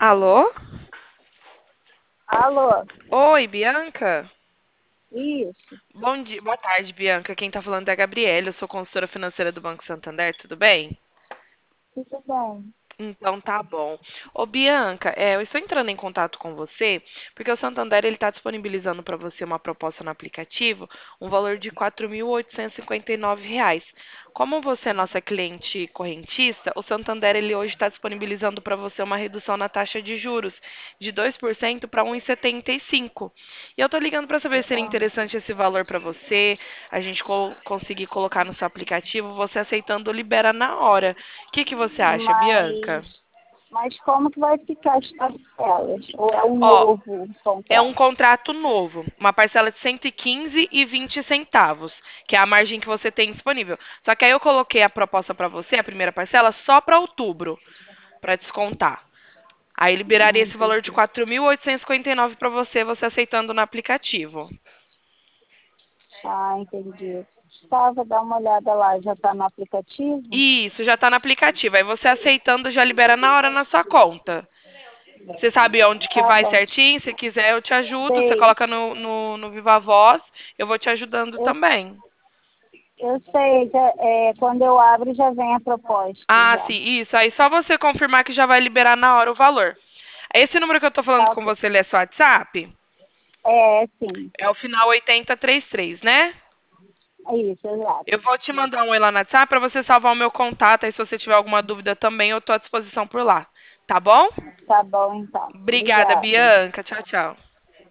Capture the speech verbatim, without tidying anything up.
Alô? Alô? Oi, Bianca? Isso, Bom dia, boa tarde, Bianca. Quem tá falando é a Gabriela, eu sou consultora financeira do Banco Santander, tudo bem? tudo bem. Então tá bom. Ô Bianca, é, eu estou entrando em contato com você porque o Santander ele está disponibilizando para você uma proposta no aplicativo, um valor de quatro mil oitocentos e cinquenta e nove reais. Como você é nossa cliente correntista, o Santander ele hoje está disponibilizando para você uma redução na taxa de juros de dois por cento para um vírgula setenta e cinco. E eu tô ligando para saber se seria Ah, interessante esse valor para você, a gente co- conseguir colocar no seu aplicativo, você aceitando libera na hora. O que que você acha, Bianca? mas, mas como que vai ficar as parcelas? Ou é um Ó, novo é um contrato? contrato novo, uma parcela de cento e quinze e vinte centavos, que é a margem que você tem disponível. Só que aí eu coloquei a proposta para você, a primeira parcela, só para outubro, para descontar. Aí liberaria Ah, esse valor de entendi. quatro mil oitocentos e cinquenta e nove para você, você aceitando no aplicativo. Ah, entendi. Tá, vou dar uma olhada lá. Já tá no aplicativo? Isso, já está no aplicativo. Aí você aceitando já libera na hora na sua conta. Você sabe onde que Tá vai bom. certinho? Se quiser, eu te ajudo. Você Sei. coloca no, no, no Viva Voz, eu vou te ajudando Eu, também. eu sei, já, é, quando eu abro já vem a proposta Ah, já. sim, isso. Aí só você confirmar que já vai liberar na hora o valor. Esse número que eu tô falando Tá com ok. você, ele é seu WhatsApp? É, sim. É o final oitenta e trinta e três, né? Isso, Eu exato. vou te mandar um oi lá no WhatsApp para você salvar o meu contato. Aí se você tiver alguma dúvida também, eu tô à disposição por lá. Tá bom? Tá bom, então. Obrigada, Obrigada. Bianca. Tchau, tchau.